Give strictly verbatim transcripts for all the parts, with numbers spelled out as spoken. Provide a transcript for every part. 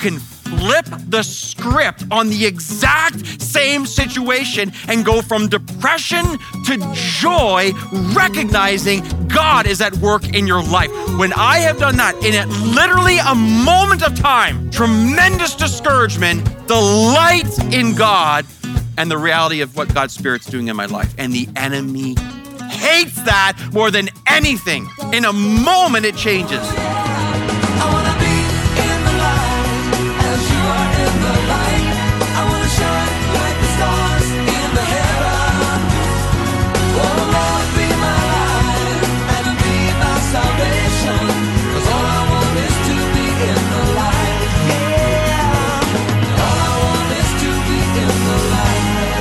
can flip the script on the exact same situation and go from depression to joy, recognizing God is at work in your life. When I have done that in it, literally a moment of time, tremendous discouragement, the light in God, and the reality of what God's Spirit's doing in my life. And the enemy hates that more than anything. In a moment, it changes. I wanna be in the light as you are in the light. I wanna shine like the stars in the heaven. Oh Lord, be my light and be my salvation. 'Cause all I want is to be in the light. Yeah. All I want is to be in the light.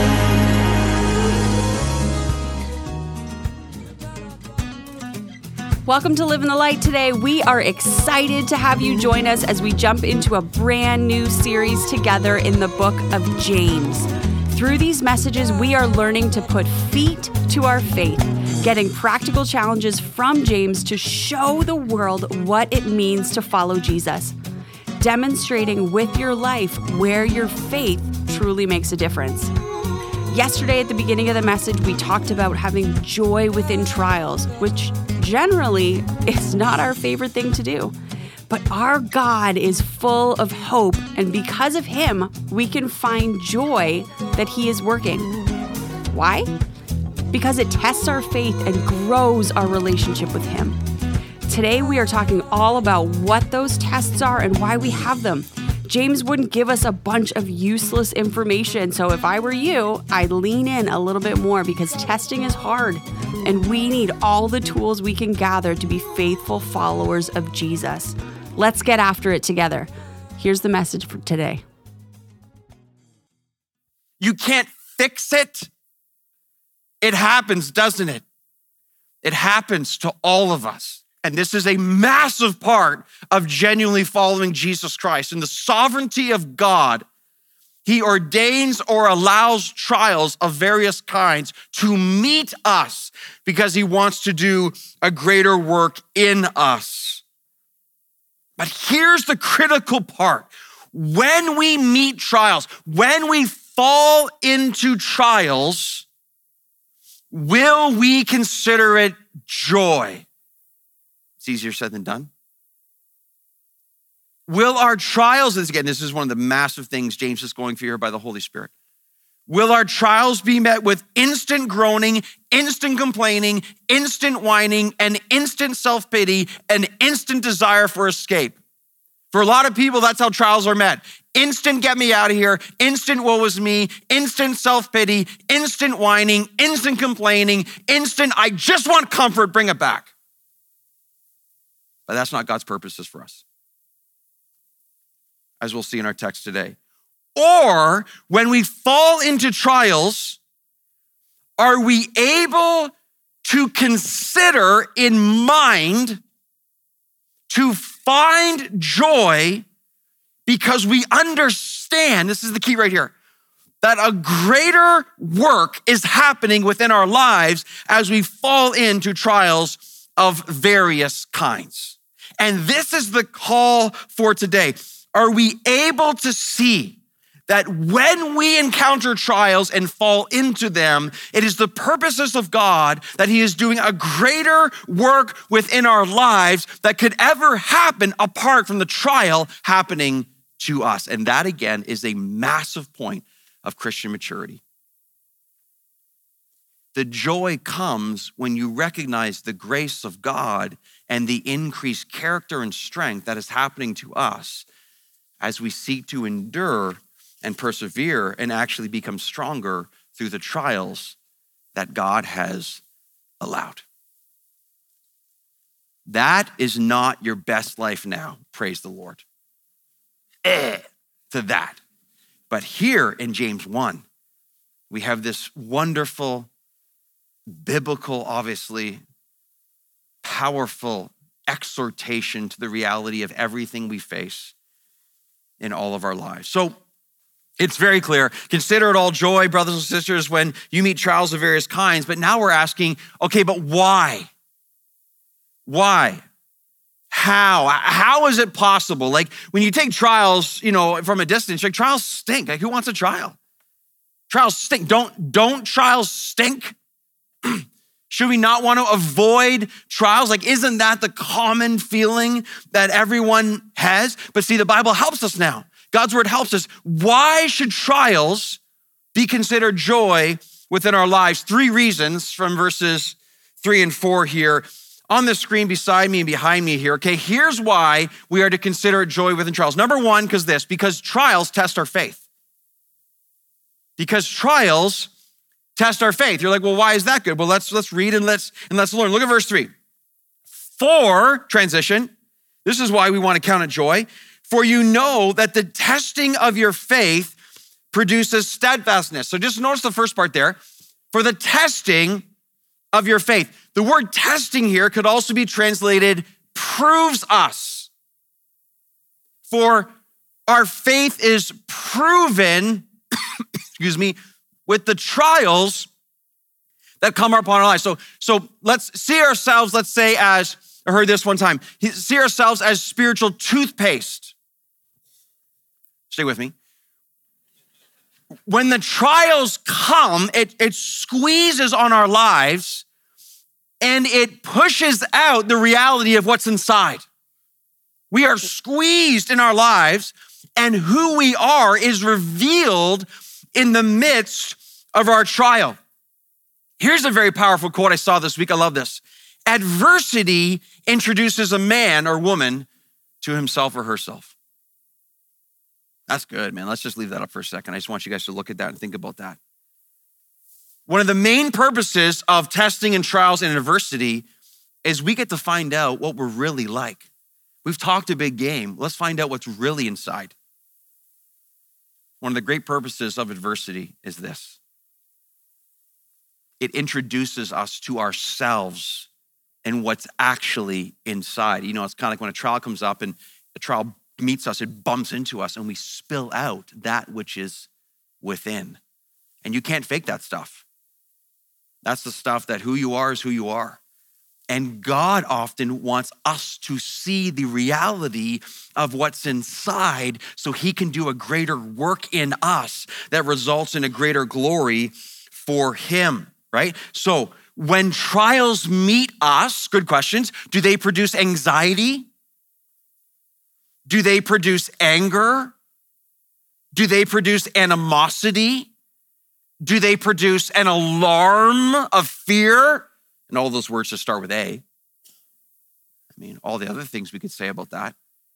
Welcome to Live in the Light today. We are excited to have you join us as we jump into a brand new series together in the book of James. Through these messages, we are learning to put feet to our faith, getting practical challenges from James to show the world what it means to follow Jesus, demonstrating with your life where your faith truly makes a difference. Yesterday at the beginning of the message, we talked about having joy within trials, which generally is not our favorite thing to do. But our God is full of hope, and because of him, we can find joy that he is working. Why? Because it tests our faith and grows our relationship with him. Today, we are talking all about what those tests are and why we have them. James wouldn't give us a bunch of useless information, so if I were you, I'd lean in a little bit more because testing is hard, and we need all the tools we can gather to be faithful followers of Jesus. Let's get after it together. Here's the message for today. You can't fix it. It happens, doesn't it? It happens to all of us. And this is a massive part of genuinely following Jesus Christ. In the sovereignty of God, he ordains or allows trials of various kinds to meet us because he wants to do a greater work in us. But here's the critical part. When we meet trials, when we fall into trials, will we consider it joy? It's easier said than done. Will our trials, this again, this is one of the massive things James is going through here by the Holy Spirit. Will our trials be met with instant groaning, instant complaining, instant whining, and instant self-pity, and instant desire for escape? For a lot of people, that's how trials are met. Instant get me out of here, instant woe is me, instant self-pity, instant whining, instant complaining, instant I just want comfort, bring it back. But that's not God's purposes for us, as we'll see in our text today. Or when we fall into trials, are we able to consider in mind to find joy because we understand, this is the key right here, that a greater work is happening within our lives as we fall into trials of various kinds. And this is the call for today. Are we able to see that when we encounter trials and fall into them, it is the purposes of God that he is doing a greater work within our lives that could ever happen apart from the trial happening to us? And that, again, is a massive point of Christian maturity. The joy comes when you recognize the grace of God and the increased character and strength that is happening to us as we seek to endure and persevere and actually become stronger through the trials that God has allowed. That is not your best life now, praise the Lord. Eh, to that. But here in James one, we have this wonderful, biblical, obviously, powerful exhortation to the reality of everything we face in all of our lives. So it's very clear. Consider it all joy, brothers and sisters, when you meet trials of various kinds. But now we're asking, okay, but why? Why? How? How is it possible? Like when you take trials, you know, from a distance, like trials stink. Like who wants a trial? Trials stink. Don't, don't trials stink? Should we not want to avoid trials? Like, isn't that the common feeling that everyone has? But see, the Bible helps us now. God's word helps us. Why should trials be considered joy within our lives? Three reasons from verses three and four here on the screen beside me and behind me here. Okay, here's why we are to consider joy within trials. Number one, because this, because trials test our faith. Because trials test our faith. You're like, well, why is that good? Well, let's let's read and let's and let's learn. Look at verse three. For, transition, this is why we want to count it joy. For you know that the testing of your faith produces steadfastness. So just notice the first part there. For the testing of your faith. The word testing here could also be translated proves us. For our faith is proven, excuse me, with the trials that come upon our lives. So, so let's see ourselves, let's say as, I heard this one time, see ourselves as spiritual toothpaste. Stay with me. When the trials come, it, it squeezes on our lives and it pushes out the reality of what's inside. We are squeezed in our lives and who we are is revealed in the midst of our trial. Here's a very powerful quote I saw this week. I love this. Adversity introduces a man or woman to himself or herself. That's good, man. Let's just leave that up for a second. I just want you guys to look at that and think about that. One of the main purposes of testing and trials and adversity is we get to find out what we're really like. We've talked a big game. Let's find out what's really inside. One of the great purposes of adversity is this. It introduces us to ourselves and what's actually inside. You know, it's kind of like when a trial comes up and a trial meets us, it bumps into us and we spill out that which is within. And you can't fake that stuff. That's the stuff that who you are is who you are. And God often wants us to see the reality of what's inside so he can do a greater work in us that results in a greater glory for him, right? So when trials meet us, good questions, do they produce anxiety? Do they produce anger? Do they produce animosity? Do they produce an alarm of fear? And all those words just start with A. I mean, all the other things we could say about that.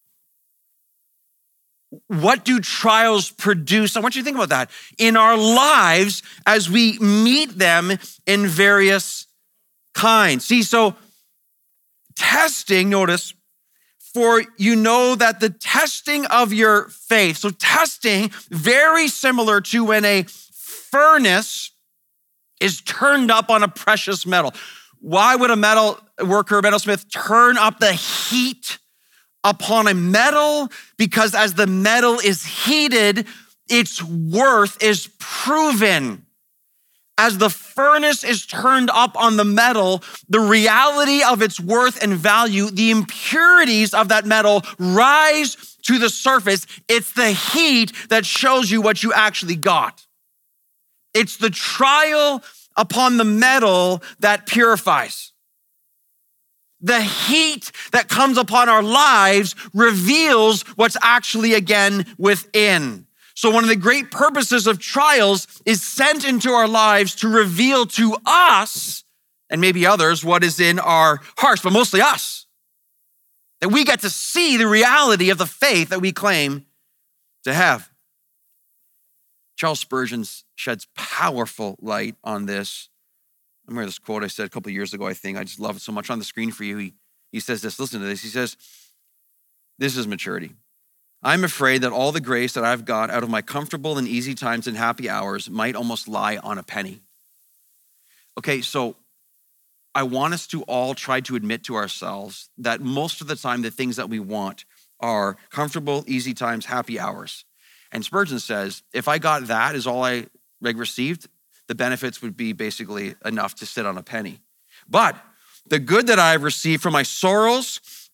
What do trials produce? I want you to think about that in our lives as we meet them in various kinds. See, so testing, notice, for you know that the testing of your faith, so testing, very similar to when a furnace is turned up on a precious metal. Why would a metal worker, a metalsmith, turn up the heat upon a metal? Because as the metal is heated, its worth is proven. As the furnace is turned up on the metal, the reality of its worth and value, the impurities of that metal rise to the surface. It's the heat that shows you what you actually got. It's the trial upon the metal that purifies. The heat that comes upon our lives reveals what's actually again within. So one of the great purposes of trials is sent into our lives to reveal to us, and maybe others, what is in our hearts, but mostly us. That we get to see the reality of the faith that we claim to have. Charles Spurgeon sheds powerful light on this. I remember this quote I said a couple of years ago, I think. I just love it so much on the screen for you. He, he says this, listen to this. He says, this is maturity. I'm afraid that all the grace that I've got out of my comfortable and easy times and happy hours might almost lie on a penny. Okay, so I want us to all try to admit to ourselves that most of the time the things that we want are comfortable, easy times, happy hours. And Spurgeon says, if I got that as all I like, received, the benefits would be basically enough to sit on a penny. But the good that I've received from my sorrows,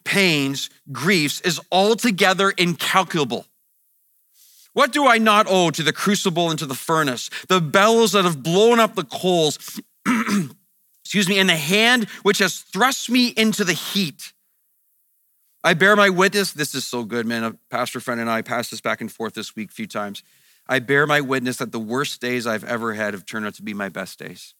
pains, griefs is altogether incalculable. What do I not owe to the crucible and to the furnace, the bellows that have blown up the coals, excuse me, and the hand which has thrust me into the heat? I bear my witness. This is so good, man. A pastor friend and I passed this back and forth this week a few times. I bear my witness that the worst days I've ever had have turned out to be my best days.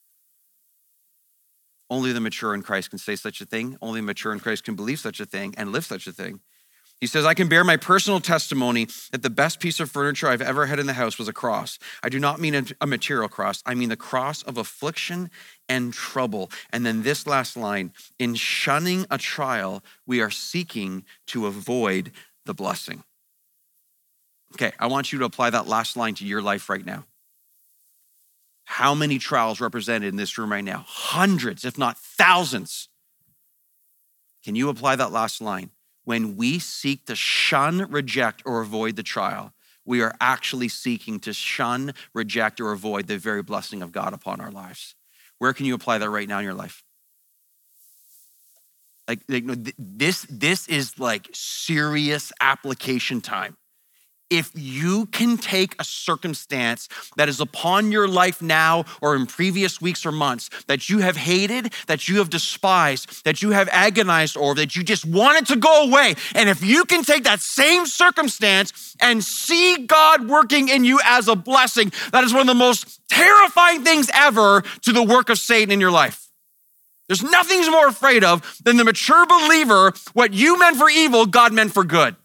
Only the mature in Christ can say such a thing. Only the mature in Christ can believe such a thing and live such a thing. He says, I can bear my personal testimony that the best piece of furniture I've ever had in the house was a cross. I do not mean a material cross. I mean the cross of affliction and trouble. And then this last line, in shunning a trial, we are seeking to avoid the blessing. Okay, I want you to apply that last line to your life right now. How many trials represented in this room right now? Hundreds, if not thousands. Can you apply that last line? When we seek to shun, reject, or avoid the trial, we are actually seeking to shun, reject, or avoid the very blessing of God upon our lives. Where can you apply that right now in your life? Like, like this, this is like serious application time. If you can take a circumstance that is upon your life now or in previous weeks or months that you have hated, that you have despised, that you have agonized over, that you just wanted to go away, and if you can take that same circumstance and see God working in you as a blessing, that is one of the most terrifying things ever to the work of Satan in your life. There's nothing he's more afraid of than the mature believer, what you meant for evil, God meant for good.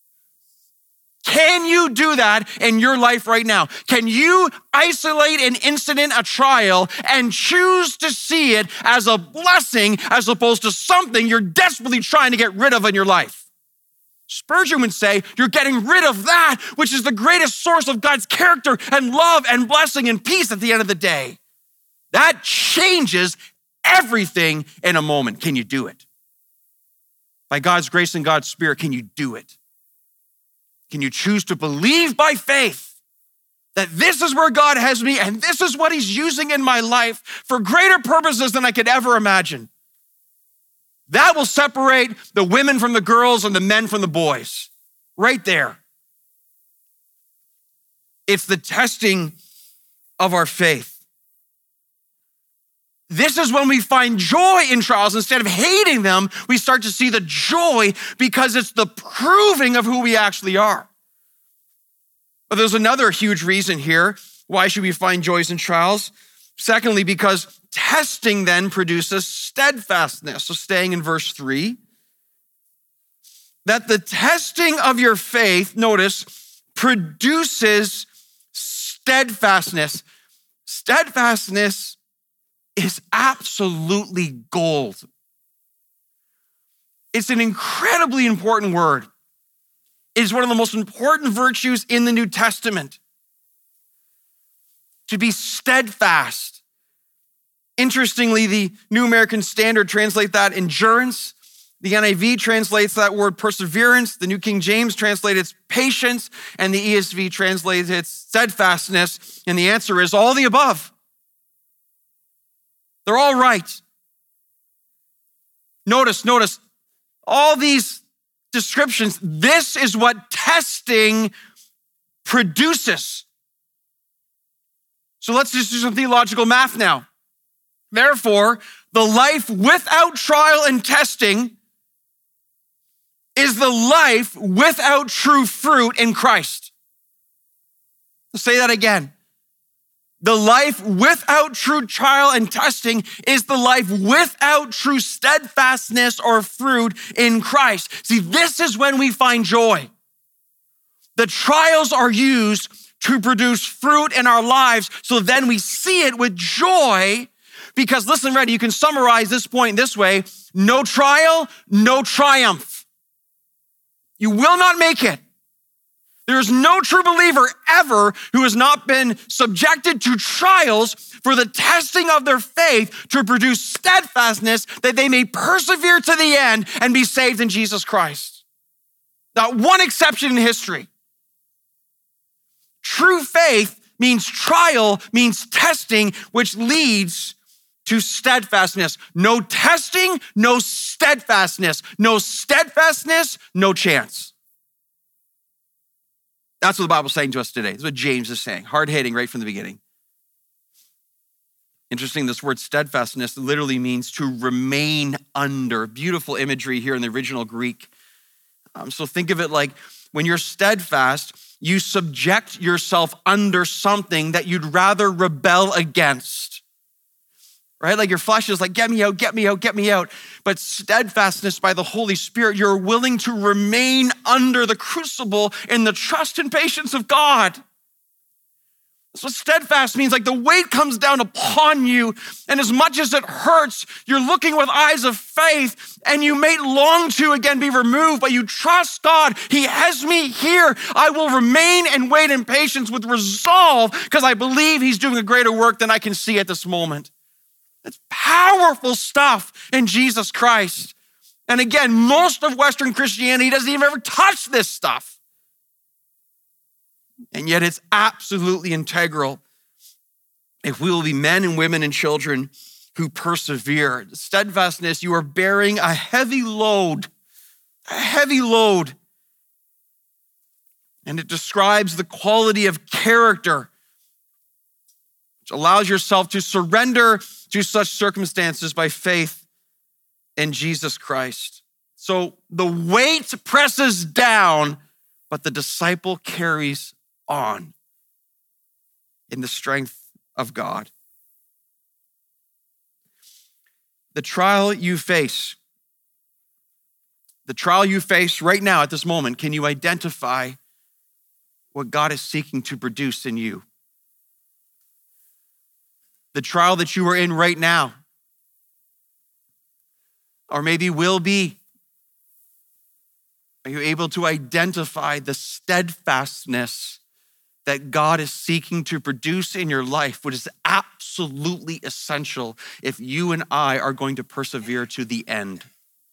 Can you do that in your life right now? Can you isolate an incident, a trial, and choose to see it as a blessing as opposed to something you're desperately trying to get rid of in your life? Spurgeon would say, you're getting rid of that, which is the greatest source of God's character and love and blessing and peace at the end of the day. That changes everything in a moment. Can you do it? By God's grace and God's Spirit, can you do it? Can you choose to believe by faith that this is where God has me and this is what he's using in my life for greater purposes than I could ever imagine? That will separate the women from the girls and the men from the boys. Right there. It's the testing of our faith. This is when we find joy in trials. Instead of hating them, we start to see the joy because it's the proving of who we actually are. But there's another huge reason here. Why should we find joys in trials? Secondly, because testing then produces steadfastness. So staying in verse three, that the testing of your faith, notice, produces steadfastness. Steadfastness is absolutely gold. It's an incredibly important word. It is one of the most important virtues in the New Testament. To be steadfast. Interestingly, the New American Standard translates that endurance. The N I V translates that word perseverance. The New King James translates patience. And the E S V translates it steadfastness. And the answer is all the above. They're all right. Notice, notice, all these descriptions, this is what testing produces. So let's just do some theological math now. Therefore, the life without trial and testing is the life without true fruit in Christ. I'll say that again. The life without true trial and testing is the life without true steadfastness or fruit in Christ. See, this is when we find joy. The trials are used to produce fruit in our lives, so then we see it with joy. Because listen, ready, you can summarize this point this way: no trial, no triumph. You will not make it. There is no true believer ever who has not been subjected to trials for the testing of their faith to produce steadfastness that they may persevere to the end and be saved in Jesus Christ. Not one exception in history. True faith means trial, means testing, which leads to steadfastness. No testing, no steadfastness. No steadfastness, no chance. That's what the Bible's saying to us today. That's what James is saying. Hard-hitting right from the beginning. Interesting, this word steadfastness literally means to remain under. Beautiful imagery here in the original Greek. Um, so think of it like when you're steadfast, you subject yourself under something that you'd rather rebel against, right? Like your flesh is like, get me out, get me out, get me out. But steadfastness by the Holy Spirit, you're willing to remain under the crucible in the trust and patience of God. That's what steadfast means. Like the weight comes down upon you, and as much as it hurts, you're looking with eyes of faith, and you may long to again be removed, but you trust God. He has me here. I will remain and wait in patience with resolve because I believe he's doing a greater work than I can see at this moment. It's powerful stuff in Jesus Christ. And again, most of Western Christianity doesn't even ever touch this stuff. And yet it's absolutely integral if we will be men and women and children who persevere. Steadfastness, you are bearing a heavy load, a heavy load. And it describes the quality of character, which allows yourself to surrender to such circumstances by faith in Jesus Christ. So the weight presses down, but the disciple carries on in the strength of God. The trial you face, the trial you face right now at this moment, can you identify what God is seeking to produce in you? The trial that you are in right now, or maybe will be, are you able to identify the steadfastness that God is seeking to produce in your life, which is absolutely essential if you and I are going to persevere to the end?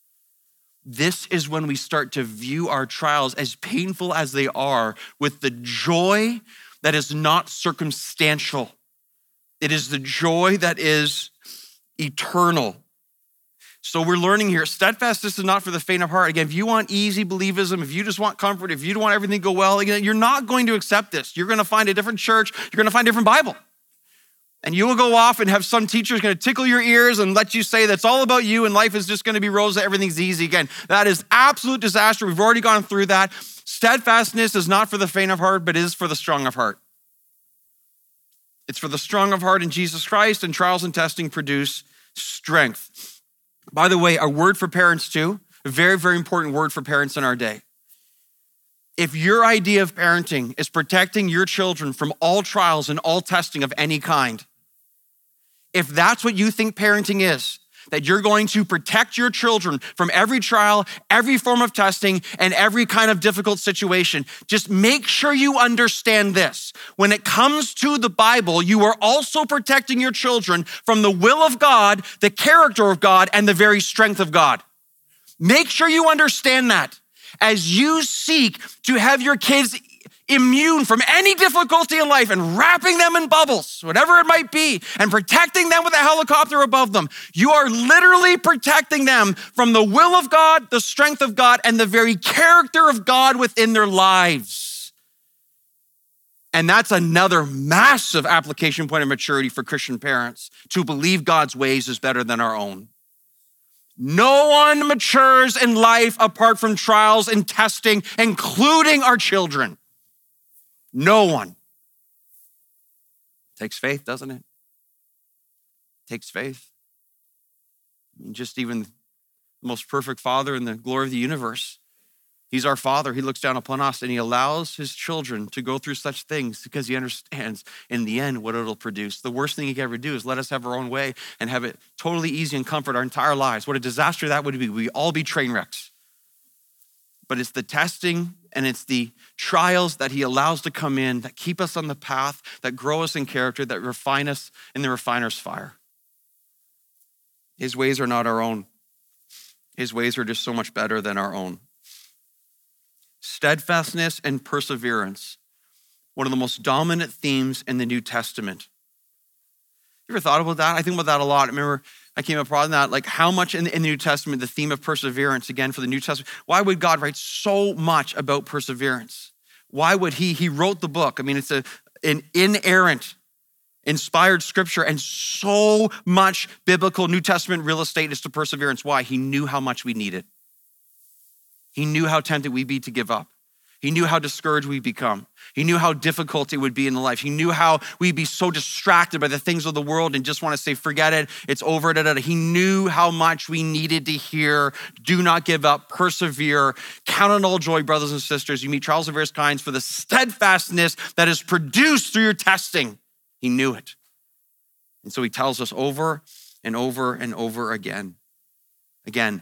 This is when we start to view our trials, as painful as they are, with the joy that is not circumstantial. It is the joy that is eternal. So we're learning here, steadfastness is not for the faint of heart. Again, if you want easy believism, if you just want comfort, if you don't want everything to go well, again, you're not going to accept this. You're going to find a different church. You're going to find a different Bible. And you will go off and have some teachers going to tickle your ears and let you say that's all about you and life is just going to be rosy, everything's easy. Again, that is absolute disaster. We've already gone through that. Steadfastness is not for the faint of heart, but is for the strong of heart. It's for the strong of heart in Jesus Christ, and trials and testing produce strength. By the way, a word for parents too, a very, very important word for parents in our day. If your idea of parenting is protecting your children from all trials and all testing of any kind, if that's what you think parenting is, that you're going to protect your children from every trial, every form of testing, and every kind of difficult situation, just make sure you understand this. When it comes to the Bible, you are also protecting your children from the will of God, the character of God, and the very strength of God. Make sure you understand that as you seek to have your kids immune from any difficulty in life and wrapping them in bubbles, whatever it might be, and protecting them with a helicopter above them. You are literally protecting them from the will of God, the strength of God, and the very character of God within their lives. And that's another massive application point of maturity for Christian parents, to believe God's ways is better than our own. No one matures in life apart from trials and testing, including our children. No one. It takes faith, doesn't it? It takes faith. I mean, just even the most perfect Father in the glory of the universe, he's our Father. He looks down upon us and he allows his children to go through such things because he understands in the end what it'll produce. The worst thing he can ever do is let us have our own way and have it totally easy and comfort our entire lives. What a disaster that would be. We'd all be train wrecks. But it's the testing and it's the trials that he allows to come in that keep us on the path, that grow us in character, that refine us in the refiner's fire. His ways are not our own. His ways are just so much better than our own. Steadfastness and perseverance, one of the most dominant themes in the New Testament. You ever thought about that? I think about that a lot. I remember I came upon that, like how much in the, in the New Testament, the theme of perseverance, again, for the New Testament, why would God write so much about perseverance? Why would he? He wrote the book. I mean, it's a, an inerrant, inspired scripture, and so much biblical New Testament real estate is to perseverance. Why? He knew how much we needed. He knew how tempted we'd be to give up. He knew how discouraged we'd become. He knew how difficult it would be in the life. He knew how we'd be so distracted by the things of the world and just want to say, forget it, it's over. Da, da, da. He knew how much we needed to hear, do not give up, persevere, count on all joy, brothers and sisters. You meet trials of various kinds for the steadfastness that is produced through your testing. He knew it. And so he tells us over and over and over again. Again,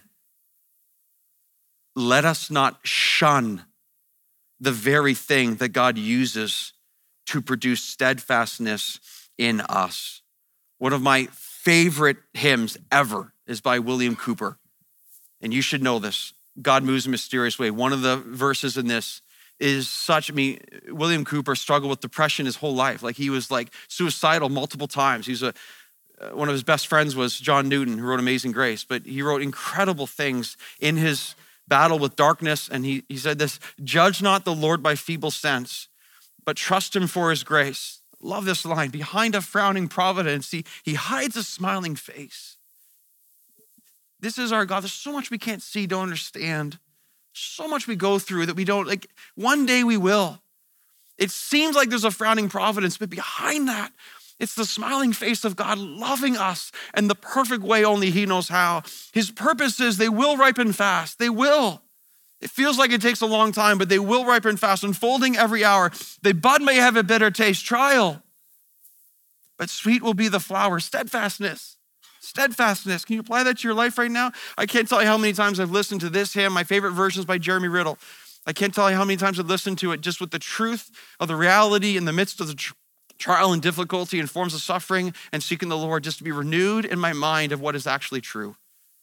let us not shun the very thing that God uses to produce steadfastness in us. One of my favorite hymns ever is by William Cooper. And you should know this. God moves in a mysterious way. One of the verses in this is such, I mean, William Cooper struggled with depression his whole life. Like he was like suicidal multiple times. He's a, one of his best friends was John Newton, who wrote Amazing Grace, but he wrote incredible things in his battle with darkness. And he, he said this, judge not the Lord by feeble sense, but trust him for his grace. Love this line. Behind a frowning providence, he, he hides a smiling face. This is our God. There's so much we can't see, don't understand. So much we go through that we don't, like one day we will. It seems like there's a frowning providence, but behind that, it's the smiling face of God loving us in the perfect way only he knows how. His purposes, they will ripen fast. They will. It feels like it takes a long time, but they will ripen fast, unfolding every hour. The bud may have a bitter taste, trial, but sweet will be the flower. Steadfastness, steadfastness. Can you apply that to your life right now? I can't tell you how many times I've listened to this hymn. My favorite version is by Jeremy Riddle. I can't tell you how many times I've listened to it just with the truth of the reality in the midst of the tr- trial and difficulty and forms of suffering and seeking the Lord, just to be renewed in my mind of what is actually true.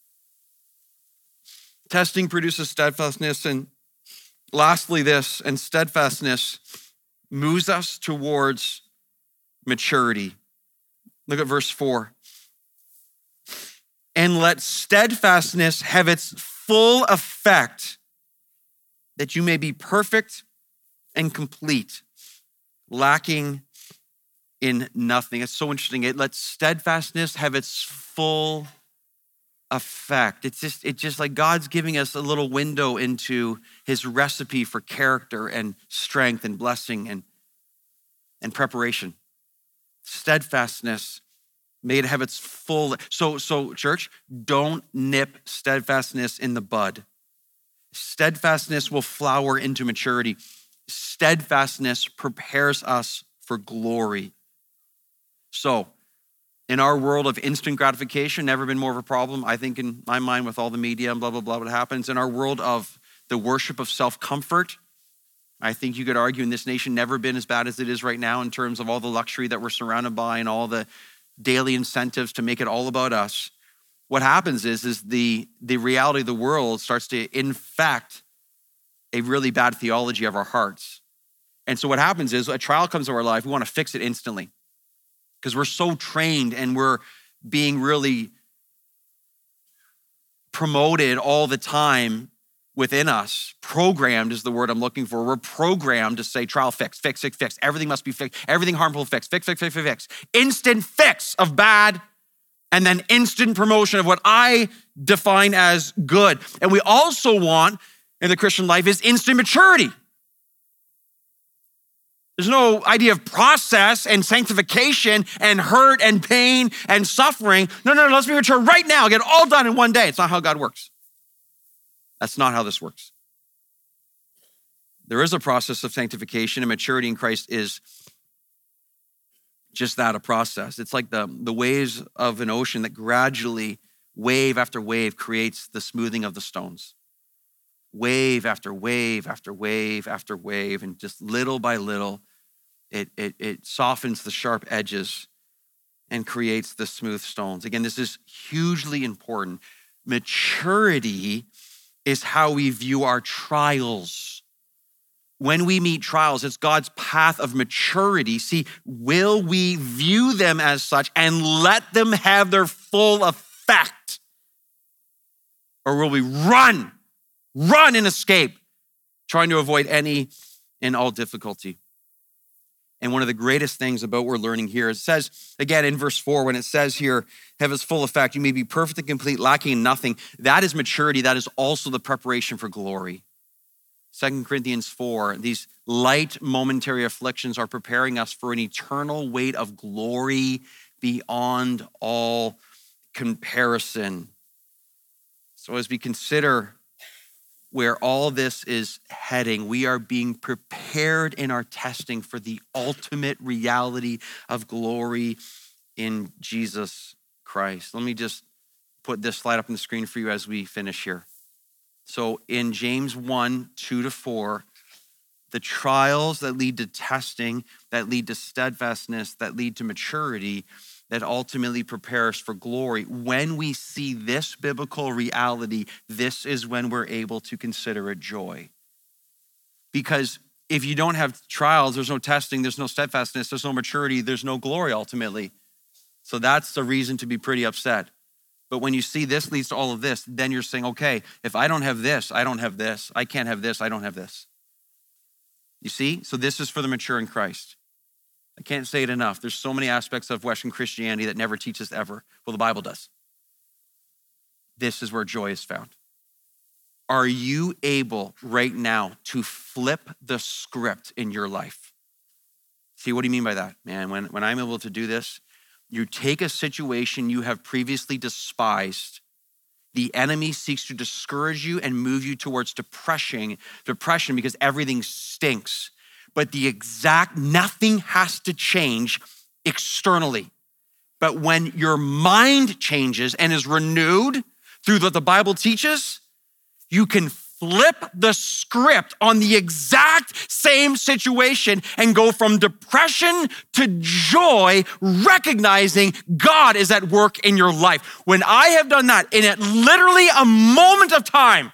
Testing produces steadfastness. And lastly, this, and steadfastness moves us towards maturity. Look at verse four. And let steadfastness have its full effect, that you may be perfect and complete, lacking in nothing. It's so interesting. It lets steadfastness have its full effect. It's just, it's just like God's giving us a little window into his recipe for character and strength and blessing and, and preparation. Steadfastness may it have its full. So, so church, don't nip steadfastness in the bud. Steadfastness will flower into maturity. Steadfastness prepares us for glory. So, in our world of instant gratification, never been more of a problem, I think in my mind with all the media and blah, blah, blah, what happens. In our world of the worship of self-comfort, I think you could argue in this nation never been as bad as it is right now in terms of all the luxury that we're surrounded by and all the daily incentives to make it all about us. What happens is, is the, the reality of the world starts to infect a really bad theology of our hearts. And so what happens is a trial comes to our life, we want to fix it instantly because we're so trained and we're being really promoted all the time within us. Programmed is the word I'm looking for. We're programmed to say trial fix, fix, fix, fix. Everything must be fixed. Everything harmful fix, fix, fix, fix, fix, fix. Instant fix of bad and then instant promotion of what I define as good. And we also want in the Christian life is instant maturity. There's no idea of process and sanctification and hurt and pain and suffering. No, no, no, let's be mature right now. Get it all done in one day. It's not how God works. That's not how this works. There is a process of sanctification, and maturity in Christ is just that, a process. It's like the, the waves of an ocean that gradually, wave after wave, creates the smoothing of the stones. Wave after wave after wave after wave, and just little by little, it, it, it softens the sharp edges and creates the smooth stones. Again, this is hugely important. Maturity is how we view our trials. when we meet trials, it's God's path of maturity. See, will we view them as such and let them have their full effect? Or will we run, run and escape, trying to avoid any and all difficulty? And one of the greatest things about what we're learning here, it says, again, in verse four, when it says here, have its full effect, you may be perfect and complete, lacking in nothing. That is maturity. That is also the preparation for glory. Second Corinthians four, these light momentary afflictions are preparing us for an eternal weight of glory beyond all comparison. So as we consider where all this is heading, we are being prepared in our testing for the ultimate reality of glory in Jesus Christ. Let me just put this slide up on the screen for you as we finish here. So in James one, two to four, the trials that lead to testing, that lead to steadfastness, that lead to maturity, that ultimately prepare us for glory. When we see this biblical reality, this is when we're able to consider it joy. Because if you don't have trials, there's no testing, there's no steadfastness, there's no maturity, there's no glory ultimately. So that's the reason to be pretty upset. But when you see this leads to all of this, then you're saying, okay, if I don't have this, I don't have this. I can't have this, I don't have this. You see? So this is for the mature in Christ. I can't say it enough. There's so many aspects of Western Christianity that never teaches ever. Well, the Bible does. This is where joy is found. Are you able right now to flip the script in your life? See, what do you mean by that? Man, when, when I'm able to do this, you take a situation you have previously despised. The enemy seeks to discourage you and move you towards depression, depression because everything stinks. But the exact, nothing has to change externally. But when your mind changes and is renewed through what the Bible teaches, you can flip the script on the exact same situation and go from depression to joy, recognizing God is at work in your life. When I have done that in it, literally a moment of time,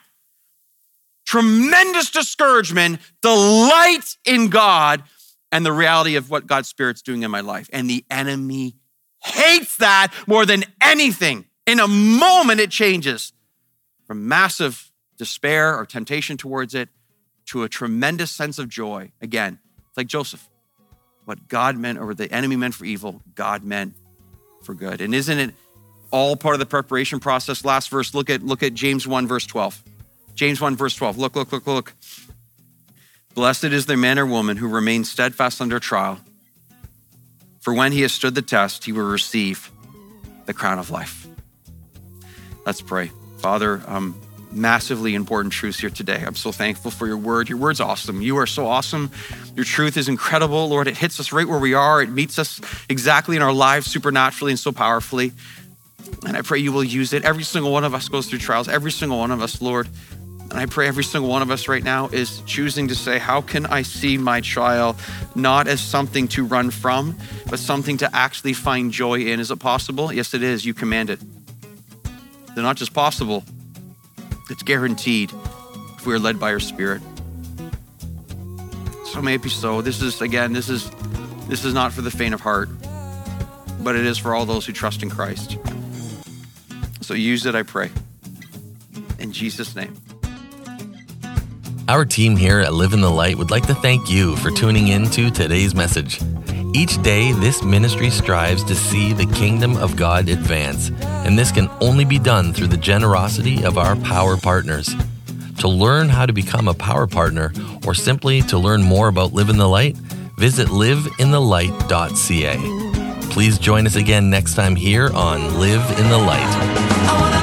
tremendous discouragement, delight in God, and the reality of what God's Spirit's doing in my life. And the enemy hates that more than anything. In a moment, it changes from massive despair or temptation towards it to a tremendous sense of joy. Again, it's like Joseph. What God meant, or what the enemy meant for evil, God meant for good. And isn't it all part of the preparation process? Last verse, look at, look at James one, verse twelve. James one, verse twelve. Look, look, look, look. Blessed is the man or woman who remains steadfast under trial. For when he has stood the test, he will receive the crown of life. Let's pray. Father, um, massively important truths here today. I'm so thankful for your word. Your word's awesome. You are so awesome. Your truth is incredible. Lord, it hits us right where we are. It meets us exactly in our lives supernaturally and so powerfully. And I pray you will use it. Every single one of us goes through trials. Every single one of us, Lord. And I pray every single one of us right now is choosing to say, how can I see my trial not as something to run from, but something to actually find joy in? Is it possible? Yes, it is. You command it. They're not just possible. It's guaranteed if we are led by your Spirit. So may it be so. This is, again, this is, this is not for the faint of heart, but it is for all those who trust in Christ. So use it, I pray. In Jesus' name. Our team here at Live in the Light would like to thank you for tuning in to today's message. Each day, this ministry strives to see the kingdom of God advance, and this can only be done through the generosity of our Power Partners. To learn how to become a Power Partner, or simply to learn more about Live in the Light, visit live in the light dot c a. Please join us again next time here on Live in the Light. I wanna